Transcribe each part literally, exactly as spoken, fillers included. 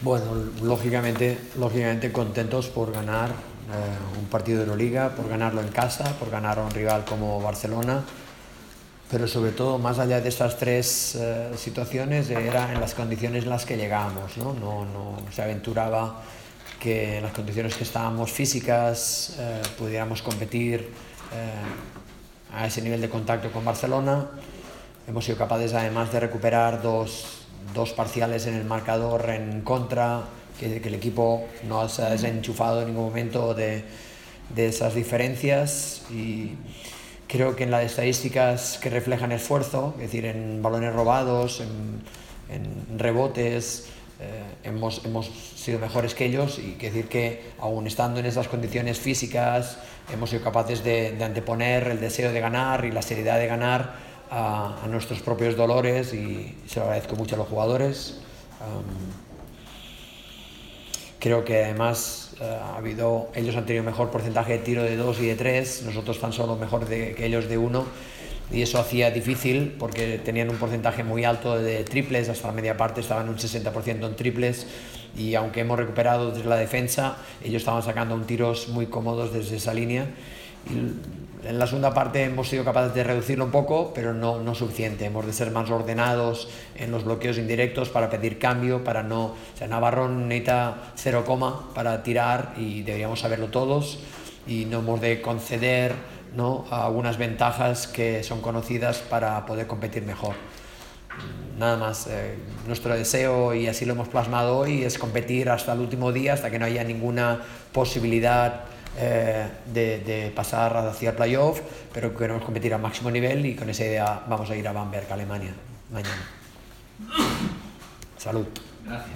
Bueno, lógicamente, lógicamente contentos por ganar eh, un partido de Euroliga, por ganarlo en casa, por ganar a un rival como Barcelona, pero sobre todo, más allá de estas tres eh, situaciones, era en las condiciones en las que llegábamos, ¿no? No, no se aventuraba que en las condiciones que estábamos físicas eh, pudiéramos competir eh, a ese nivel de contacto con Barcelona. Hemos sido capaces además de recuperar dos dos parciales en el marcador en contra, que, que el equipo no se ha desenchufado en ningún momento de, de esas diferencias, y creo que en las estadísticas que reflejan esfuerzo, es decir, en balones robados, en, en rebotes, eh, hemos, hemos sido mejores que ellos, y que decir que aún estando en esas condiciones físicas hemos sido capaces de, de anteponer el deseo de ganar y la seriedad de ganar A, a nuestros propios dolores, y se lo agradezco mucho a los jugadores. Um, creo que además uh, ha habido, ellos han tenido mejor porcentaje de tiro de dos y de tres, nosotros tan solo mejor de, que ellos de uno, y eso hacía difícil porque tenían un porcentaje muy alto de triples, hasta la media parte estaban un sesenta por ciento en triples, y aunque hemos recuperado desde la defensa, ellos estaban sacando un tiros muy cómodos desde esa línea. Y en la segunda parte hemos sido capaces de reducirlo un poco, pero no, no suficiente. Hemos de ser más ordenados en los bloqueos indirectos para pedir cambio, para no... O sea, Navarro necesita cero coma para tirar y deberíamos saberlo todos, y no hemos de conceder, ¿no?, a algunas ventajas que son conocidas para poder competir mejor. Nada más, eh, nuestro deseo, y así lo hemos plasmado hoy, es competir hasta el último día, hasta que no haya ninguna posibilidad Eh, de, de pasar hacia el playoff, pero queremos competir a máximo nivel, y con esa idea vamos a ir a Bamberg, Alemania, mañana. Salud. Gracias.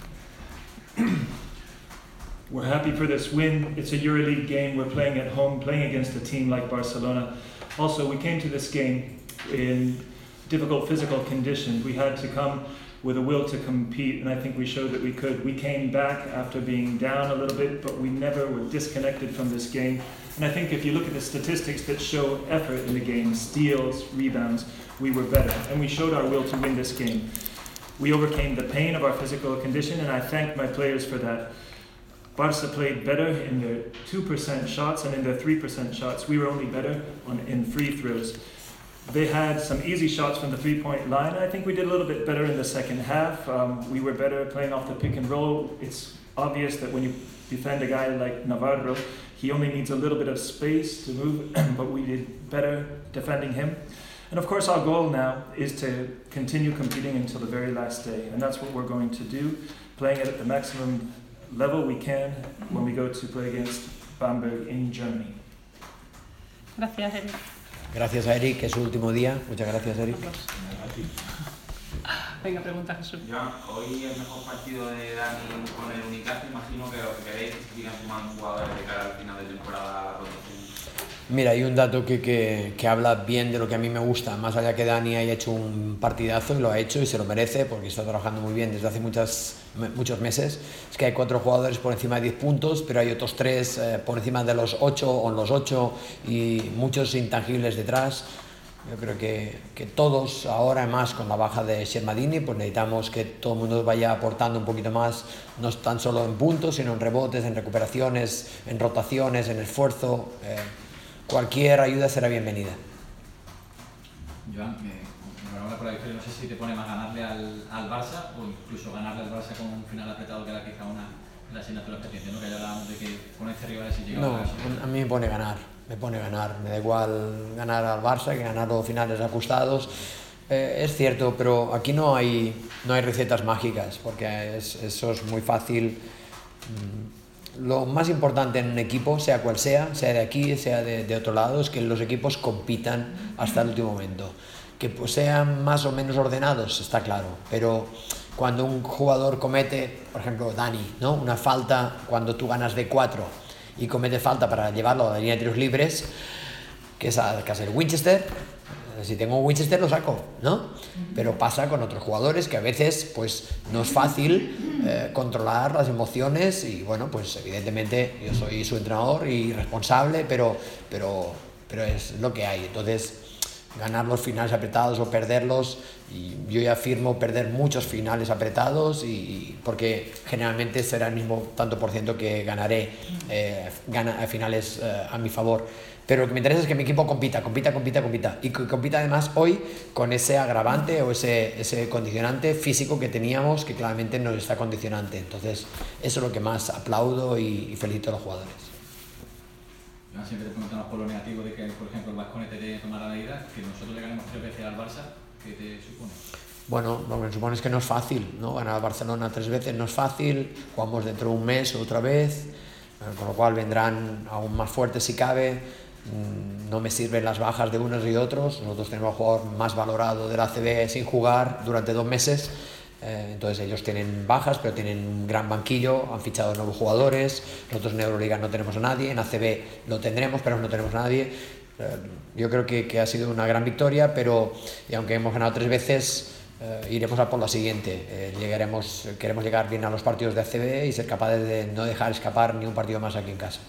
We're happy for this win. It's a EuroLeague game. We're playing at home, playing against a team like Barcelona. Also, we came to this game in difficult physical conditions. We had to come with a will to compete, and I think we showed that we could. We came back after being down a little bit, but we never were disconnected from this game. And I think if you look at the statistics that show effort in the game, steals, rebounds, we were better, and we showed our will to win this game. We overcame the pain of our physical condition, and I thank my players for that. Barca played better in their two percent shots and in their three percent shots. We were only better on, in free throws. They had some easy shots from the three-point line. I think we did a little bit better in the second half. Um, we were better playing off the pick and roll. It's obvious that when you defend a guy like Navarro, he only needs a little bit of space to move, but we did better defending him. And of course our goal now is to continue competing until the very last day, and that's what we're going to do, playing it at the maximum level we can when we go to play against Bamberg in Germany. Gracias, Eric. Gracias a Eric, que es su último día. Muchas gracias, Eric. Venga, pregunta, Jesús. Joan, hoy el mejor partido de Dani con el Unicaja, imagino que lo que queréis es que sigan sumando jugadores de cara al final de temporada a la rotación. Mira, hay un dato que, que, que habla bien de lo que a mí me gusta, más allá que Dani haya hecho un partidazo, y lo ha hecho y se lo merece porque está trabajando muy bien desde hace muchas, muchos meses. Es que hay cuatro jugadores por encima de diez puntos, pero hay otros tres eh, por encima de los ocho o en los ocho, y muchos intangibles detrás. Yo creo que, que todos ahora, más con la baja de Shermadini, pues necesitamos que todo el mundo vaya aportando un poquito más, no tan solo en puntos, sino en rebotes, en recuperaciones, en rotaciones, en esfuerzo. Eh, Cualquier ayuda será bienvenida. Joan, me enhorabuena por la victoria. No sé si te pone más ganarle al, al Barça, o incluso ganarle al Barça con un final apretado, que era quizá una de las asignaturas pendientes, ¿no? Que ya hablábamos de que con este rival si llegaba No, a la a mí me pone ganar, me pone ganar. Me da igual ganar al Barça que ganar los finales ajustados. Eh, es cierto, pero aquí no hay, no hay recetas mágicas, porque es, eso es muy fácil. Lo más importante en un equipo, sea cual sea, sea de aquí, sea de, de otro lado, es que los equipos compitan hasta el último momento. Que pues sean más o menos ordenados, está claro, pero cuando un jugador comete, por ejemplo Dani, ¿no?, una falta, cuando tú ganas de cuatro y comete falta para llevarlo a la línea de tiros libres, que es a casa del Winchester, si tengo un Winchester lo saco, ¿no? Pero pasa con otros jugadores que a veces pues no es fácil eh, controlar las emociones, y bueno, pues evidentemente yo soy su entrenador y responsable, pero, pero, pero es lo que hay. Entonces ganar los finales apretados o perderlos, y yo ya afirmo perder muchos finales apretados, y porque generalmente será el mismo tanto por ciento que ganaré eh, gana, finales eh, a mi favor. Pero lo que me interesa es que mi equipo compita, compita, compita, compita. Y que compita además hoy con ese agravante o ese, ese condicionante físico que teníamos, que claramente nos está condicionante. Entonces, eso es lo que más aplaudo y, y felicito a los jugadores. Siempre te preguntamos por lo negativo de que, por ejemplo, el Baskonia te tiene que tomar la medida, que nosotros le ganemos tres veces al Barça, ¿qué te supone? Bueno, lo que me supone es que no es fácil, ¿no? Ganar al Barcelona tres veces no es fácil, jugamos dentro de un mes otra vez, con lo cual vendrán aún más fuertes si cabe. No me sirven las bajas de unos y otros. Nosotros tenemos al jugador más valorado de la A C B sin jugar durante dos meses. Eh, entonces ellos tienen bajas, pero tienen un gran banquillo, han fichado nuevos jugadores. Nosotros en Euroliga no tenemos a nadie, en A C B lo tendremos, pero no tenemos a nadie. Eh, yo creo que, que ha sido una gran victoria, pero y aunque hemos ganado tres veces, eh, iremos a por la siguiente. Eh, llegaremos, queremos llegar bien a los partidos de A C B y ser capaces de no dejar escapar ni un partido más aquí en casa.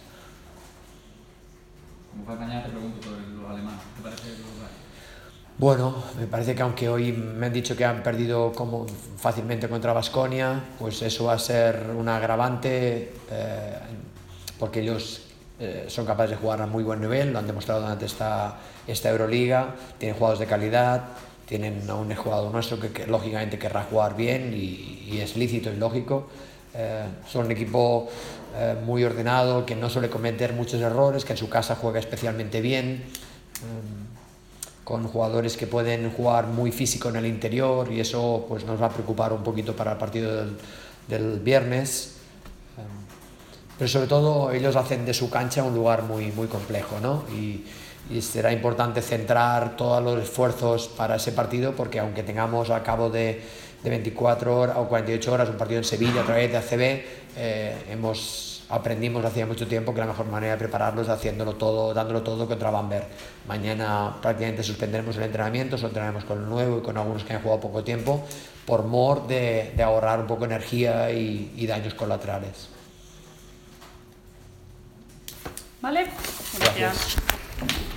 Como fue mañana, te pregunto por los alemanes, ¿qué te parece el Uruguay? Bueno, me parece que aunque hoy me han dicho que han perdido como fácilmente contra Baskonia, pues eso va a ser un agravante, eh, porque ellos eh, son capaces de jugar a muy buen nivel, lo han demostrado durante esta, esta Euroliga, tienen jugadores de calidad, tienen a un jugador nuestro que, que lógicamente querrá jugar bien y, y es lícito y lógico. Eh, son un equipo eh, muy ordenado, que no suele cometer muchos errores, que en su casa juega especialmente bien, eh, con jugadores que pueden jugar muy físico en el interior, y eso pues nos va a preocupar un poquito para el partido del, del viernes. Eh, pero sobre todo ellos hacen de su cancha un lugar muy, muy complejo, ¿no? Y, y será importante centrar todos los esfuerzos para ese partido, porque aunque tengamos a cabo de de veinticuatro horas o cuarenta y ocho horas un partido en Sevilla a través de A C B, eh, hemos, aprendimos hacía mucho tiempo que la mejor manera de prepararlos es haciéndolo todo, dándolo todo contra Bamberg. Mañana prácticamente suspenderemos el entrenamiento, solo entrenaremos con el nuevo y con algunos que han jugado poco tiempo, por mor de, de ahorrar un poco de energía y, y daños colaterales. ¿Vale? Gracias. Gracias.